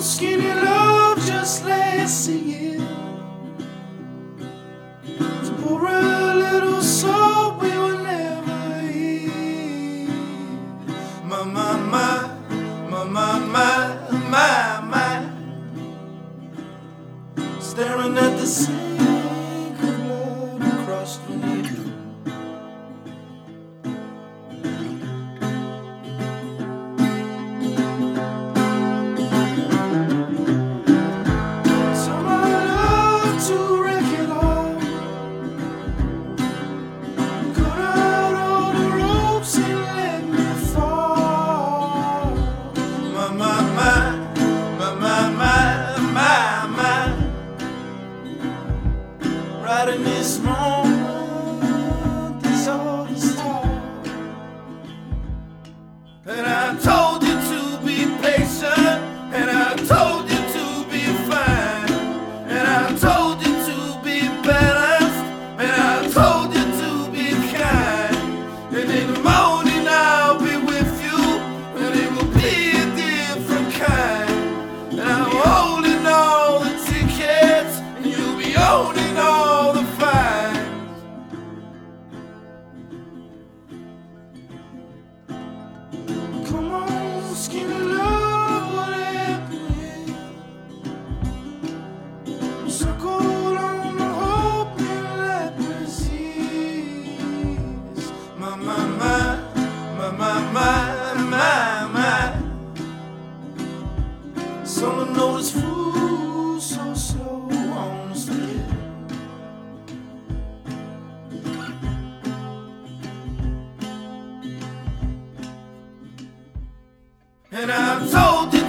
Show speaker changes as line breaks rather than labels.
skinny love just last a year. To pour a little soul we will never hear. My, my, my, my, my, my, my, my. Staring at the sink of blood across the needle. Right in this moment is all the stars. And I told you to be patient, and I told you to be fine, and I told you to be balanced, and I told you to be kind. And in the morning I'll be with you, and it will be a different kind. And I'm holding all the tickets, and you'll be owning all the fines. Come on, skinny love, what happened? Circle on the hope and let me cease. My, my, my, my, my, my, my, my. Someone knows food so slow on the stairs. And I told you